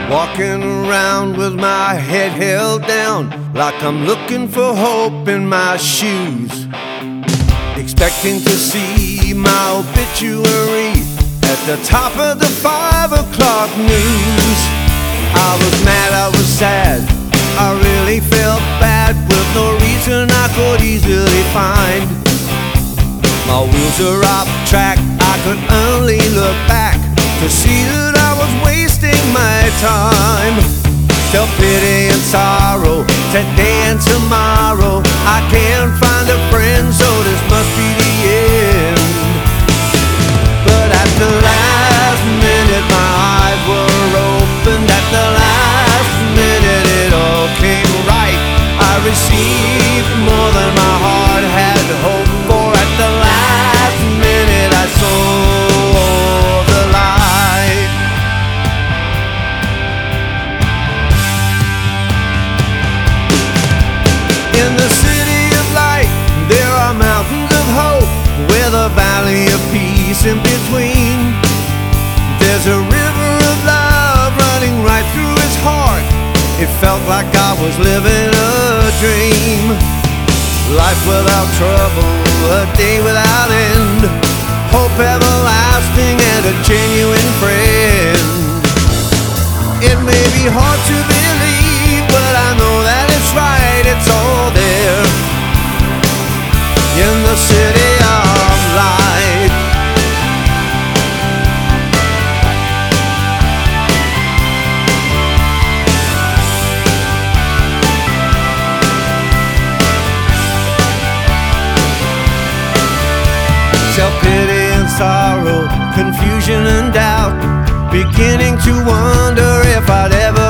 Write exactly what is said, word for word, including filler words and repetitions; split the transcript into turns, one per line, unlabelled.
Walking around with my head held down, like I'm looking for hope in my shoes, expecting to see my obituary at the top of the five o'clock news. I was mad, I was sad, I really felt bad, with no reason I could easily find. My wheels are off track, I could only look back to see that I was wasting my time. Self-pity and sorrow, today and tomorrow. I can't find a friend, so this must be the end. But at the last minute my eyes were opened. At the last minute it all came right. I received more than my heart had hoped for. At the last minute I saw the light. In the city of light there are mountains of hope, with a valley of peace in between. There's a river of love running right through his heart. It felt like I was living a dream. Life without trouble, a day without end, hope everlasting and a genuine friend. It may be hard to believe, but I know that it's right, it's all there in the city of light. Self-pity and sorrow, confusion and doubt, beginning to wonder if I'd ever